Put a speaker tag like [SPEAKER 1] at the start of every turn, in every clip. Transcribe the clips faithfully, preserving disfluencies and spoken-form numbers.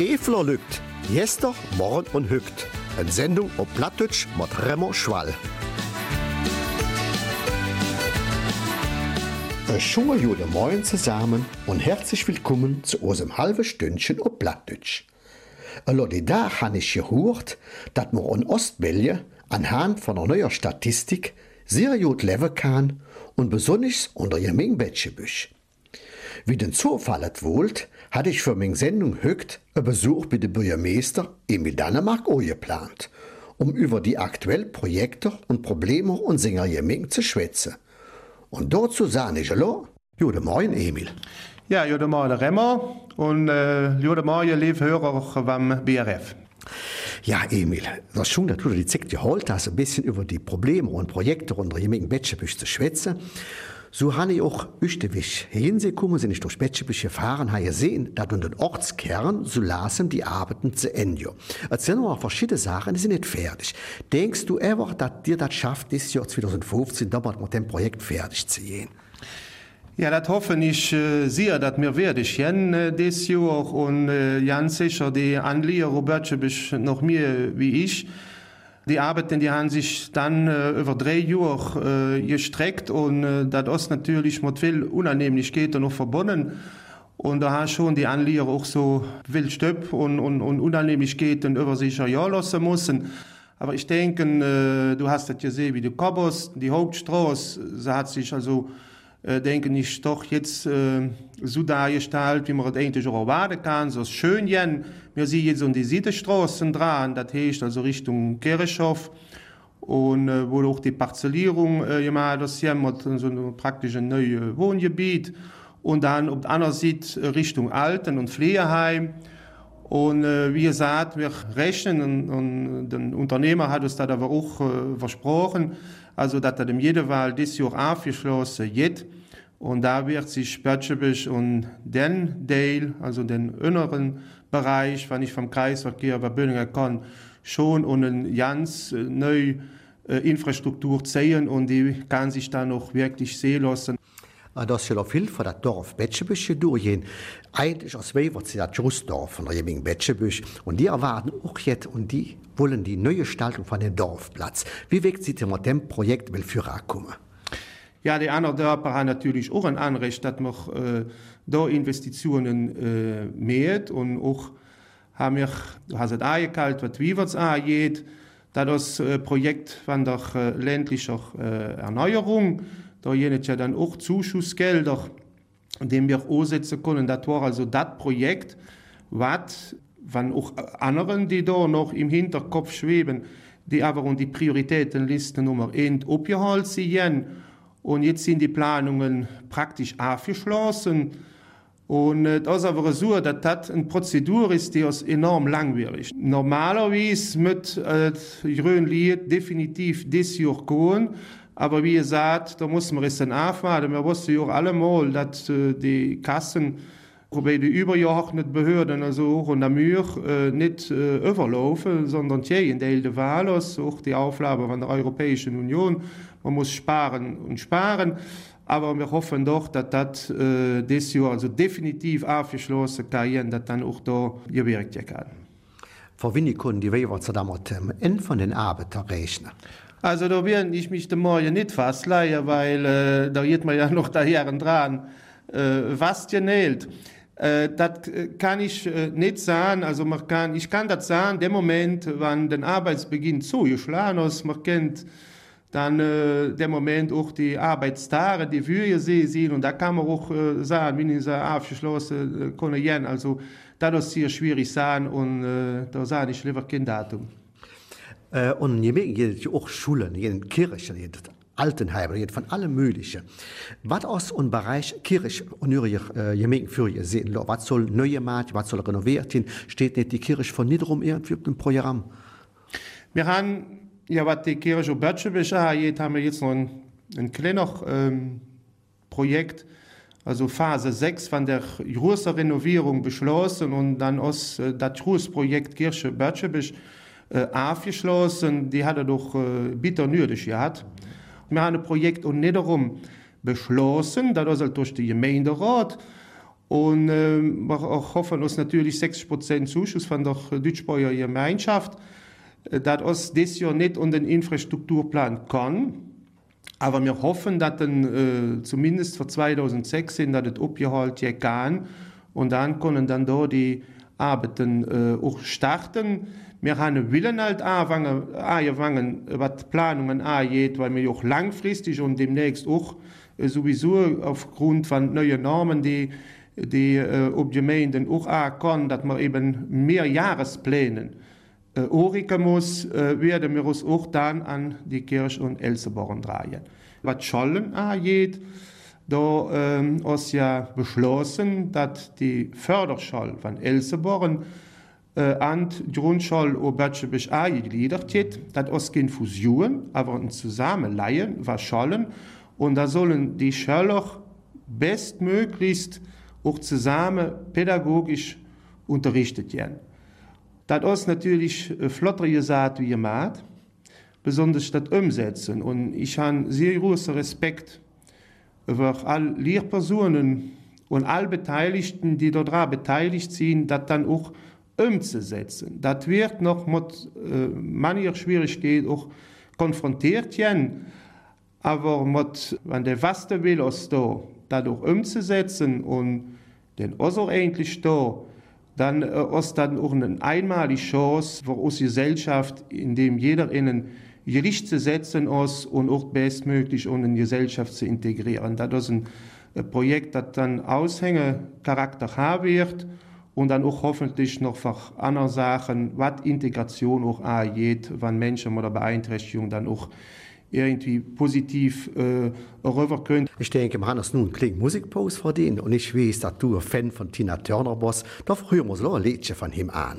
[SPEAKER 1] Efler lügt. Jester, morgen und hückt. Eine Sendung auf Plattdeutsch mit Remo Schwall. Ein schöner Jude Morgen zusammen und herzlich willkommen zu unserem halben Stündchen auf Plattdeutsch. Leute, da habe ich gehört, dass man in Ostbelgien anhand von einer neuen Statistik sehr gut leben kann und besonders unter Jeming Betschebüsch. Wie den Zufall wollt, hatte ich für meine Sendung Hückt einen Besuch bei dem Bürgermeister Emil Dannemark auch geplant, um über die aktuellen Projekte und Probleme und Sänger Jeming zu schwätzen. Und dazu sage ich hallo, guten Morgen Emil.
[SPEAKER 2] Ja, guten Morgen Remo und äh, guten Morgen liebe Hörer vom B R F.
[SPEAKER 1] Ja, Emil, das ist schon, dass du die Zeit geholt hast, ein bisschen über die Probleme und Projekte unter Jeming Betschebüsch zu schwätzen. So habe ich auch österwich hingekommen, sind ich durch Betschebüsch gefahren, habe gesehen, dass in den Ortskern so lassen die Arbeiten zu Ende. Es sind noch verschiedene Sachen, die sind nicht fertig. Denkst du einfach, dass dir das schafft, dieses Jahr zwanzig fünfzehn damals mit dem Projekt fertig zu gehen?
[SPEAKER 2] Ja, das hoffe ich äh, sehr, dass wir fertig sind äh, dieses Jahr und äh, ganz sicher die Anlieger Betschebüsch noch mehr wie ich. Die Arbeiten, die haben sich dann äh, über drei Jahre äh, gestreckt und äh, das ist natürlich mit viel Unannehmlichkeiten noch verbunden. Und da haben schon die Anlieger auch so viel Stöp und, und, und Unannehmlichkeiten über sich ja lassen müssen. Aber ich denke, äh, du hast das gesehen, wie die Kobos, die Hauptstraße, sie hat sich also, äh, denke ich, doch jetzt äh, so dargestellt, wie man das eigentlich auch erwarten kann. So ist schön, Jen. Wir sehen jetzt um die Seitenstraßen dran, das heißt also Richtung Kirchhof. Und äh, wo auch die Parzellierung äh, gemacht ist, hier mit so einem praktischen neuen Wohngebiet. Und dann auf der anderen Seite Richtung Alten- und Pflegeheim. Und äh, wie gesagt, wir rechnen, und, und der Unternehmer hat uns das aber auch äh, versprochen, also dass er dem jeden Fall dieses Jahr abgeschlossen wird. Und da wird sich Betschebüsch und den Teil, also den inneren Bereich, wenn ich vom Kreisverkehr verbünden kann, schon und eine ganz neue äh, Infrastruktur sehen und die kann sich dann auch wirklich sehen lassen.
[SPEAKER 1] Das ist ja viel von das Dorf Betschebüsch durchgehen. Eigentlich aus Weber zu das Justdorf von der Jeming Betschebüsch. Und die erwarten auch jetzt und die wollen die neue Gestaltung von dem Dorfplatz. Wie wirkt sich mit dem Projekt kommen?
[SPEAKER 2] Ja, die anderen Dörfer haben natürlich auch ein Anrecht, dass man äh, da Investitionen äh, mäht und auch haben wir, du hast es angekalt, was Wiewers angeht, da das äh, Projekt von der äh, ländlichen äh, Erneuerung, da jenet ja dann auch Zuschussgelder, die wir umsetzen können. Das war also das Projekt, was, wenn auch anderen, die da noch im Hinterkopf schweben, die aber um die Prioritätenliste Nummer eins abgeholt sind. Und jetzt sind die Planungen praktisch abgeschlossen. Und äh, das ist aber so, dass das eine Prozedur ist, die ist enorm langwierig. Normalerweise mit äh, Grönlied definitiv dieses Jahr gehen. Aber wie gesagt, da muss man es dann aufwarten. Wir wussten ja auch alle mal, dass äh, die Kassen bei den übergeordneten Behörden also auch unter Mühe äh, nicht äh, überlaufen, sondern die in der Wahl ist, auch die Aufgabe von der Europäischen Union. Man muss sparen und sparen, aber wir hoffen doch, dass das äh, dieses Jahr also definitiv abgeschlossen kann, dass dann auch da gewirkt kann.
[SPEAKER 1] Vor wenig können die Weber zu dem Ende von den Arbeiten rechnen?
[SPEAKER 2] Also da werde ich mich dem Morgen nicht festleihen, weil äh, da geht man ja noch daher dran, äh, was genäht. Äh, das kann ich äh, nicht sagen, also man kann, ich kann das sagen, dem Moment, wann der Arbeitsbeginn zugeschlagen ist, man kennt dann äh, der Moment auch die Arbeitstage, die wir sehen, und da kann man auch äh, sagen, wenn ich sage, abgeschlossen äh, kann ich also das ist sehr schwierig sagen und äh, da sage ich lieber kein Datum.
[SPEAKER 1] Äh, und hier gibt auch Schulen, hier Kirchen, hier Altenheime, hier von allem Möglichen. Was aus dem Bereich Kirche und Jeming für ihr sehen, was soll neu gemacht, was soll renoviert werden, steht nicht die Kirche von Niederum irgendwie auf dem Programm?
[SPEAKER 2] Wir haben, ja, was die Kirche Betschebüsch angeht, haben wir jetzt noch ein, ein kleines ähm, Projekt, also Phase sechs von der großen Renovierung beschlossen und dann aus äh, das große Projekt Kirche Betschebüsch äh, abgeschlossen. Die hat er doch äh, bitter nötig gehabt. Wir haben ein Projekt und nicht darum beschlossen, das ist halt durch den Gemeinderat. Und äh, wir hoffen uns natürlich sechzig Prozent Zuschuss von der Deutschsprachigen Gemeinschaft, dass uns das Jahr nicht unter den Infrastrukturplan kann. Aber wir hoffen, dass dann äh, zumindest für zweitausendsechzehn dass das abgeholt kann. Und dann können dann da die Arbeiten äh, auch starten. Wir haben Willen halt angefangen, was Planungen angeht, weil wir auch langfristig und demnächst auch äh, sowieso aufgrund von neuen Normen, die die äh, ob die Gemeinden auch ankommen, dass man eben mehr Jahresplänen äh, oriken muss, äh, werden wir uns auch dann an die Kirche und Elsenborn drehen. Was Schollen angeht, da ähm, ist ja beschlossen, dass die Förderschule von Elsenborn äh, an die Grundschule Obertschebisch angegliedert wird. Das ist keine Fusion, aber ein Zusammenleihen, was Schollen. Und da sollen die Schüler bestmöglichst auch zusammen pädagogisch unterrichtet werden. Das ist natürlich flotter gesagt wie gemacht, besonders das Umsetzen. Und ich habe sehr großen Respekt für alle Lehrpersonen und alle Beteiligten, die daran beteiligt sind, das dann auch umzusetzen. Das wird noch mit äh, mancher Schwierigkeit auch konfrontiert werden, aber mit, wenn der Waste will, ist da, dadurch umzusetzen und den also eigentlich da, dann äh, ist dann auch eine einmalige Chance für unsere Gesellschaft, in dem jeder innen Gericht zu setzen ist und auch bestmöglich in die Gesellschaft zu integrieren. Das ist ein äh, Projekt, das dann Aushängecharakter haben wird und dann auch hoffentlich noch für andere Sachen, was Integration auch angeht, wenn Menschen mit einer Beeinträchtigung dann auch irgendwie positiv äh, rüber können.
[SPEAKER 1] Ich denke, wir haben uns nun einen kleinen Musikpause verdient und ich weiß, dass du ein Fan von Tina Turner bist. Da hören wir uns noch ein Liedchen von ihm an.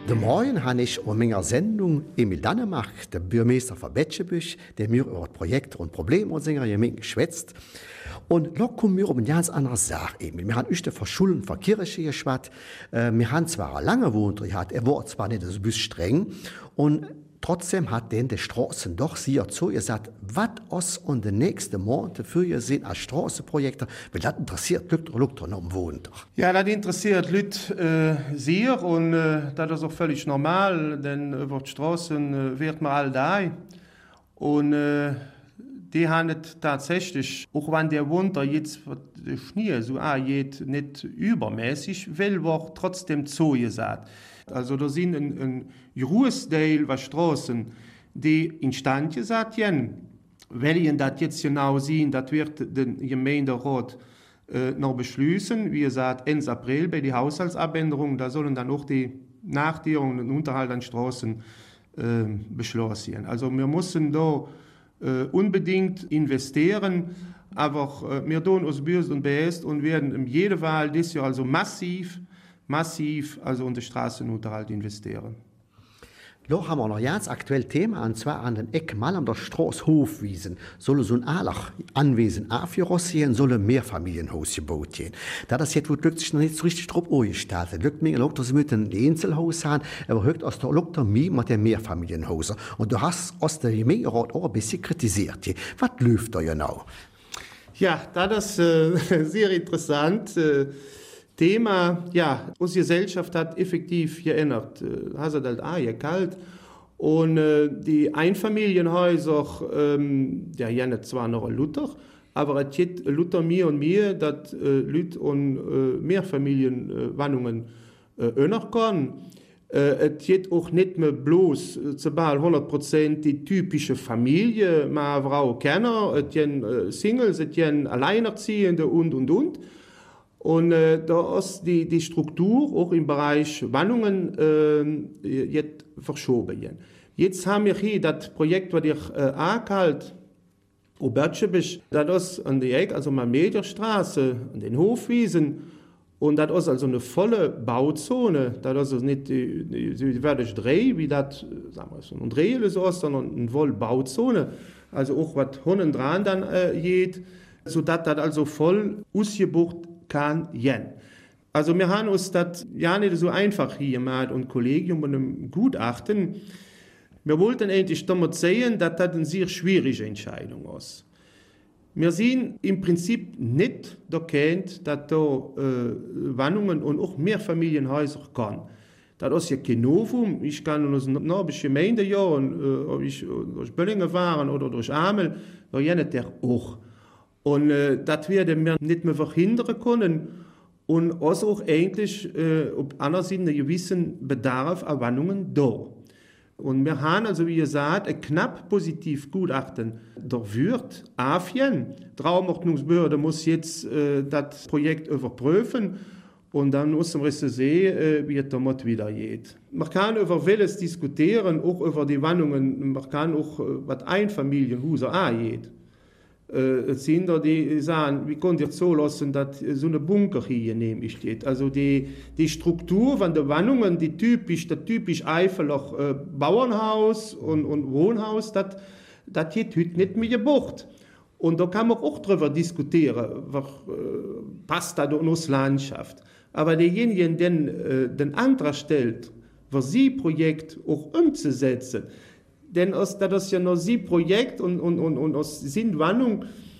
[SPEAKER 1] De Morgen habe ich in meiner Sendung Emil Dannemark, der Bürgermeister von Betschebüsch, der mir über Projekte und Probleme und Sänger geschwätzt. Und da kommen wir um eine ganz andere Sache, Emil. Wir haben öfter von Schulen, von Kirche geschwätzt. Äh, wir haben zwar lange gewohnt, er war zwar nicht so streng. Und trotzdem hat denn die Straßen doch sie zu ihr gesagt, was uns in den nächsten Monaten für ihr sind als Straßenprojekte, weil das interessiert Leute, Leute noch am Wohnen.
[SPEAKER 2] Ja, das interessiert Leute äh, sehr und äh, das ist auch völlig normal, denn über die Straßen äh, wird man all da. Und äh, die haben tatsächlich, auch wenn der Winter jetzt der Schnee so angeht, nicht übermäßig, will wir trotzdem zu gesagt. Also da sind ein, ein Großteil der Straßen, die instand gesagt werden. Welchen das jetzt genau sind, das wird der Gemeinderat äh, noch beschließen. Wie gesagt, Ende April bei der Haushaltsabänderung, da sollen dann auch die Nachdierungen und Unterhalt an Straßen äh, beschlossen werden. Also wir müssen da äh, unbedingt investieren, aber äh, wir tun uns böse und best und werden in jede Wahl dieses Jahr also massiv massiv also in den Straßenunterhalt investieren.
[SPEAKER 1] Da haben wir noch ein ganz aktuelles Thema, und zwar an den Eck mal an der Straße Hofwiesen. Soll so ein Alach Anwesen aufgerostet soll ein Mehrfamilienhaus gebaut werden. Da das jetzt wird sich noch nicht so richtig drauf angestaltet. Lückt mir auch, dass sie mit einem Einzelhaus haben, aber hört aus der Loktomie mit den Mehrfamilienhäusern. Und du hast aus der Gemeinderat auch ein bisschen kritisiert. Was läuft da genau?
[SPEAKER 2] Ja, das ist äh, sehr interessant. Äh, Thema, ja, unsere Gesellschaft hat effektiv geändert. Es hat halt auch gekalt. Und äh, die Einfamilienhäuser, ähm, ja, ja, nicht zwar noch ein Luther, aber es gibt Luther mir und mir, dass äh, Leute und äh, Mehrfamilienwohnungen äh, ändern können. Äh, es gibt auch nicht mehr bloß äh, zu hundert Prozent die typische Familie, Mann, Frau, Kenner, es gibt äh, Singles, es gibt Alleinerziehende und, und, und. Und äh, da ist die, die Struktur auch im Bereich Wohnungen äh, jetzt verschoben. Jetzt haben wir hier das Projekt, das ich äh, angehalten habe, das ist an der Ecke, also an der Mediastraße, an den Hofwiesen. Und das ist also eine volle Bauzone. Das ist also nicht die, die, die werde drei, wie das, sagen wir so, ein Dreh ist, sondern eine volle Bauzone. Also auch was hinten dran dann äh, geht, sodass das also voll ausgebucht kann jen. Also wir haben uns das ja nicht so einfach hier gemacht und Kollegium und einem Gutachten. Wir wollten endlich damit sehen, dass das eine sehr schwierige Entscheidung ist. Wir sind im Prinzip nicht erkannt, dass da äh, Wohnungen und auch Mehrfamilienhäuser kann. Das ist ja kein Novum. Ich kann aus den nordischen Gemeindejahren, äh, ob ich durch Böllingen fahren oder durch Amel, da jenet der auch. Und äh, das werden wir nicht mehr verhindern können. Und also auch eigentlich äh, auf einer Seite einen gewissen Bedarf an Wohnungen da. Und wir haben also, wie gesagt, ein knapp positiv Gutachten. Da wird Afien, die Raumordnungsbehörde muss jetzt äh, das Projekt überprüfen und dann aus dem Rest sehen, äh, wie es damit wieder geht. Man kann über vieles diskutieren, auch über die Wohnungen, man kann auch, äh, was Einfamilienhäuser angeht. Äh, es sind da die sagen, wie könnt ihr so lassen, dass so eine Bunker hier neben steht. Also die, die Struktur von der Wohnungen, die typisch, der typisch Eifelach äh, Bauernhaus und, und Wohnhaus, das geht heute nicht mehr gebucht. Und da kann man auch darüber diskutieren, was äh, passt da in unsere Landschaft. Aber derjenige, der äh, den Antrag stellt, was sie Projekt auch umzusetzen, denn das ist ja noch sie Projekt und, und, und, und aus Sinnwandlung,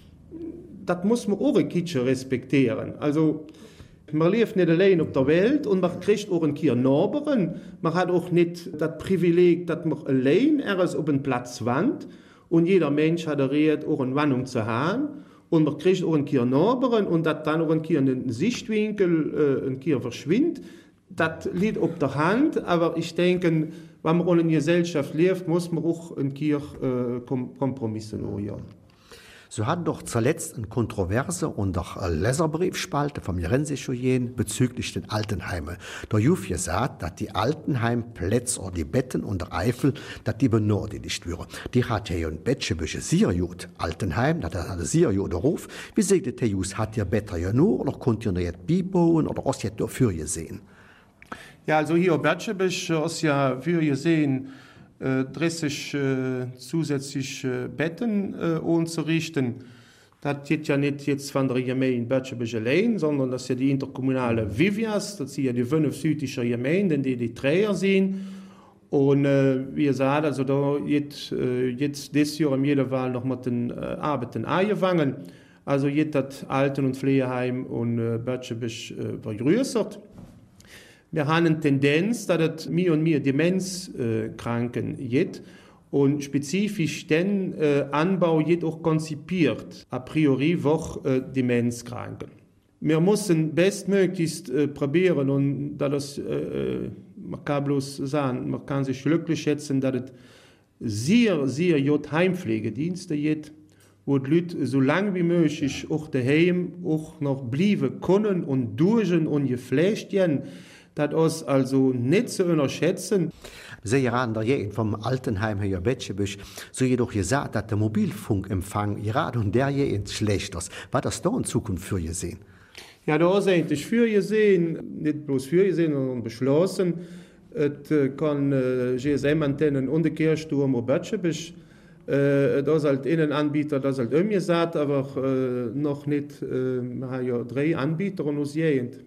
[SPEAKER 2] das muss man auch ein bisschen respektieren. Also, man lebt nicht allein auf der Welt und man kriegt auch ein Kier Nachbarn. Man hat auch nicht das Privileg, dass man allein erst auf einen Platz wohnt und jeder Mensch hat Recht, auch eine Wohnung zu haben. Und man kriegt auch ein Kier Nachbarn und dass dann auch ein Kier einen Sichtwinkel äh, ein Kier verschwindet. Das liegt auf der Hand, aber ich denke, wenn man in einer Gesellschaft lebt, muss man auch ein Kier äh, Kompromisse machen.
[SPEAKER 1] So hat doch zuletzt eine Kontroverse und auch eine Leserbriefspalte vom Jerensischojen bezüglich den Altenheimen. Der Juf gesagt, dass die Altenheimplätze oder die Betten und der Eifel, dass die benötigt würden. Die hat ja ein Betschebüsche sehr gut. Altenheim, das hat eine sehr gute Ruf. Wie seht ihr, Jus, hat ihr Better ja nur oder könnt ihr noch jetzt beibauen oder was ihr dafür gesehen?
[SPEAKER 2] Ja, also hier Bertschebisch ist ja, wie ihr sehen, äh, dreißig äh, zusätzliche Betten äh, umzurichten. Das geht ja nicht jetzt von der Gemeinde Bertschebisch allein, sondern das ist ja die interkommunale Vivias, das sind ja die fünf südlichen Gemeinden, die die Träger sind. Und äh, wie gesagt, also da jetzt, äh, jetzt dieses Jahr im jeden Fall noch mit den äh, Arbeiten angefangen. Also jetzt das Alten- und Pflegeheim und äh, Bertschebisch äh, vergrößert. Wir haben eine Tendenz, dass es mehr und mehr Demenzkranken äh, gibt und spezifisch den äh, Anbau jetzt auch konzipiert, a priori auch äh, Demenzkranken. Wir müssen bestmöglichst äh, probieren und das, äh, man kann bloß sagen, man kann sich glücklich schätzen, dass es sehr, sehr gut Heimpflegedienste gibt, wo die Leute so lange wie möglich auch daheim auch noch bleiben können und durch und gepflegt werden. Das ist also nicht zu unterschätzen.
[SPEAKER 1] Sehr an der Gegend vom Altenheim hier Bertschebisch, so jedoch gesagt, dass der Mobilfunkempfang gerade und der Gegend schlecht ist. Was das da in Zukunft für ihr sehen?
[SPEAKER 2] Ja, da ist eigentlich für gesehen, nicht bloß für gesehen, sondern beschlossen. Es kann äh, G S M-Antennen und der Kirchturm und Bertschebisch. Äh, das ist halt Innenanbieter, das ist halt umgesagt, aber äh, noch nicht. Äh, wir haben ja drei Anbieter in unserer Gegend.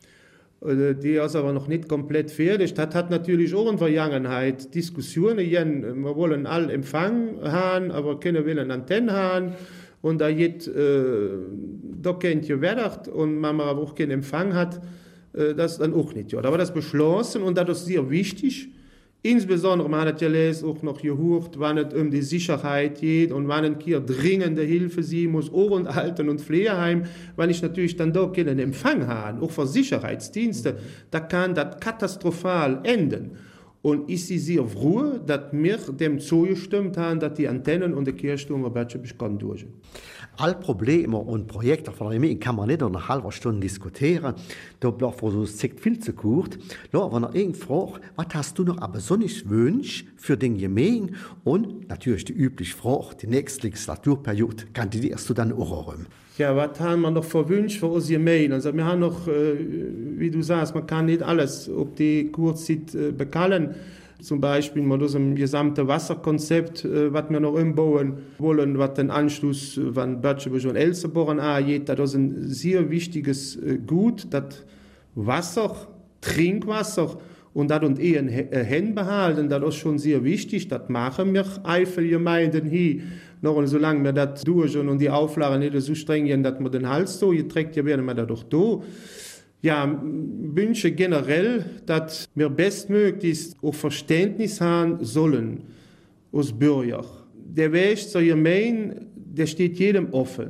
[SPEAKER 2] Die ist aber noch nicht komplett fertig. Das hat natürlich auch in der Vergangenheit Diskussionen gegeben. Wir wollen alle Empfang haben, aber keiner will eine Antenne haben. Und da geht, äh, da kennt ihr gewerkt und man aber auch keinen Empfang hat, äh, das ist dann auch nicht. Ja. Aber das beschlossen und das ist sehr wichtig. Insbesondere, man hat ja gelesen, auch noch gehört, wenn es um die Sicherheit geht und wenn ein Kind dringende Hilfe sein muss, auch in Alten- und Pflegeheim, wenn ich natürlich dann da keinen Empfang habe, auch für Sicherheitsdienste, da kann das katastrophal enden. Und ich sehe sehr froh, dass wir dem zugestimmt haben, dass die Antennen und der Kirchturm Bertschebisch kann durch.
[SPEAKER 1] All Probleme und Projekte von der Gemeinde kann man nicht in einer halben Stunde diskutieren. Da bleibt so viel zu kurz. Ja, wenn er irgend fragt, was hast du noch ein besonderes Wunsch für den Gemeinde? Und natürlich die übliche Frage, die nächste Legislaturperiode, kandidierst du dann auch rum?
[SPEAKER 2] Ja, was haben wir noch für Wünsche für unsere Gemeinde? Also wir haben noch, äh, wie du sagst, man kann nicht alles auf die Kurzzeit äh, bekallen. Zum Beispiel mit unserem gesamten Wasserkonzept, äh, was wir noch umbauen wollen, was den Anschluss von Bertschebisch und Elsenborn angeht. Das ist ein sehr wichtiges äh, Gut, das Wasser, Trinkwasser und das und eh in Händen behalten, das ist schon sehr wichtig. Das machen wir Eifelgemeinden hier. Noch und solange wir das durch und die Auflagen nicht so streng sind, dass wir den Hals so geträgt, ja, werden wir das doch da. Ja, wünsche generell, dass wir bestmöglichst auch Verständnis haben sollen als Bürger. Der Weg zur Gemeinde, der steht jedem offen.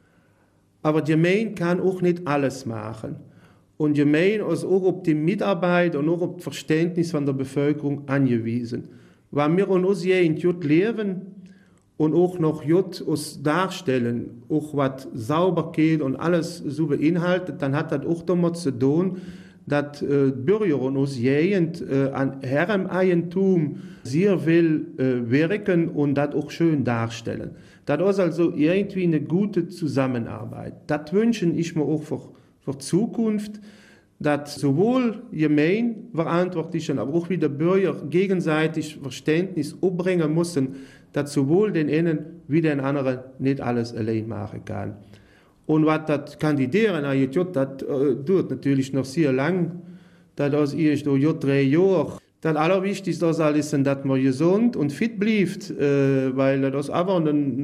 [SPEAKER 2] Aber die Gemeinde kann auch nicht alles machen. Und die Gemeinde ist auch auf die Mitarbeit und auch auf das Verständnis von der Bevölkerung angewiesen. Wenn wir in uns Gegend leben und auch noch Jut uns darstellen, auch was Sauberkeit und alles so beinhaltet, dann hat das auch damit zu tun, dass äh, Bürger und uns Gegend äh, an Herreneigentum sehr viel äh, wirken und das auch schön darstellen. Das ist also irgendwie eine gute Zusammenarbeit. Das wünsche ich mir auch für, für Zukunft, dass sowohl Gemeinde Verantwortlichen, aber auch wieder Bürger gegenseitig Verständnis aufbringen müssen, dass sowohl den einen wie den anderen nicht alles allein machen kann. Und was das Kandidieren angeht, das äh, dauert natürlich noch sehr lang. Das ist erst drei Jahre. Das Allerwichtigste ist alles, dass man gesund und fit bleibt, äh, weil das ist aber ein,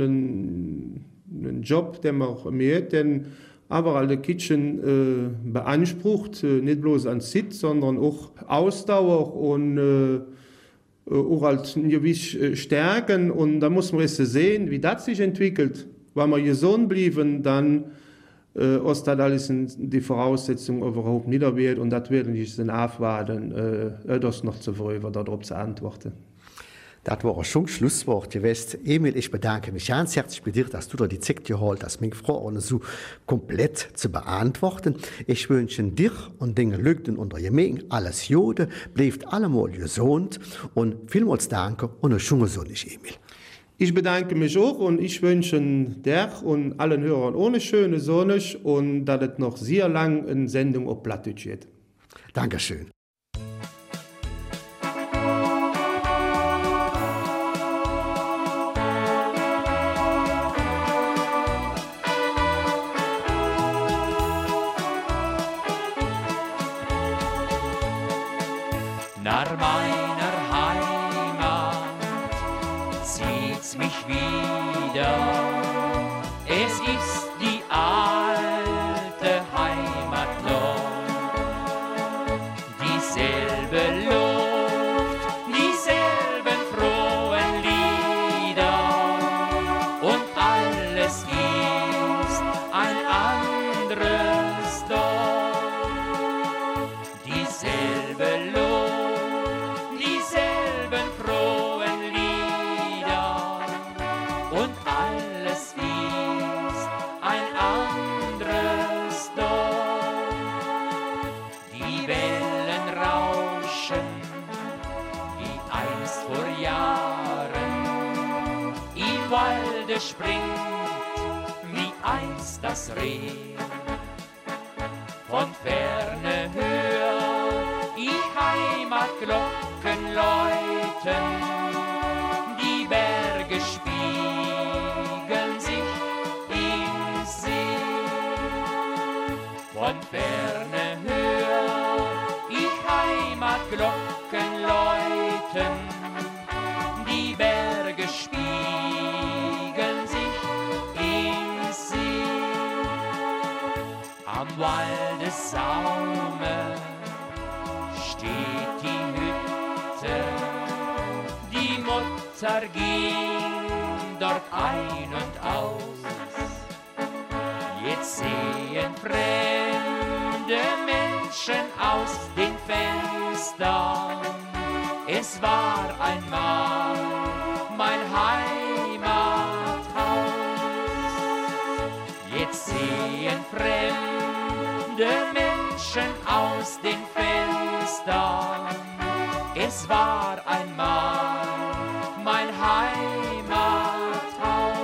[SPEAKER 2] ein, ein Job, den man mit, den aber alle Kitchen äh, beansprucht, äh, nicht bloß an Sit, sondern auch Ausdauer und äh, auch als gewisse Stärken. Und da muss man erst sehen, wie das sich entwickelt. Wenn wir gesund bleiben, dann äh, ist das alles die Voraussetzung überhaupt nicht wird. Und das werden wir dann abwarten, äh, das noch zu früh, darauf zu antworten.
[SPEAKER 1] Das war schon Schlusswort gewesen. Emil, ich bedanke mich ganz herzlich bei dir, dass du da die Zeit geholt hast, meine Fragen so komplett zu beantworten. Ich wünsche dir und den Leuten und der Gemeinde alles Gute, bleibt allemal gesund und vielmals danke und eine schöne Sonne, Emil.
[SPEAKER 2] Ich bedanke mich auch und ich wünsche dir und allen Hörern eine schöne Sonne und dass es noch sehr lang eine Sendung auf Plattdeutsch geht.
[SPEAKER 1] Dankeschön.
[SPEAKER 3] meiner Heimat zieht's mich wieder. Es ist die alte Heimat noch, dieselbe Luft, dieselben frohen Lieder und alles ist ein anderes Dorf. Dieselbe Luft, dieselben frohen Lieder und alles ist ein anderes Dorf. Die Wellen rauschen wie einst vor Jahren, im Walde springt wie einst das Reh. Von ferne hör ich Heimatglocken läuten, die Berge spiegeln sich im See. Von ferne hör ich Heimatglocken läuten, die Berge spiegeln sich im See. Am Waldessaume steht die Hütte, die Mutter ging dort ein und aus. Jetzt sehen fremde Menschen aus den Fenstern. Es war einmal mein Heimathaus. Jetzt sehen fremde Menschen aus den Fenstern. Es war einmal mein Heimathaus.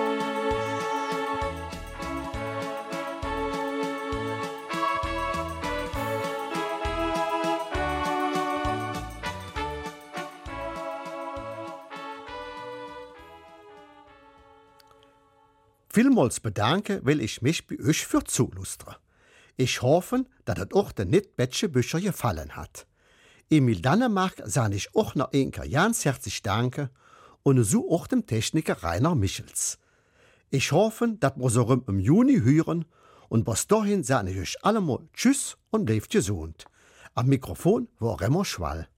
[SPEAKER 1] Vielmals bedanke will ich mich bei euch für Zulustern. Ich hoffe, dass es auch den Nicht-Betsche-Bücher gefallen hat. Emil Dannemark sah ich auch noch einmal ganz herzlich danke und so auch dem Techniker Rainer Michels. Ich hoffe, dass wir so im Juni hören und bis dahin sage ich euch allemal Tschüss und bleibt gesund. Am Mikrofon war Remo Schwall.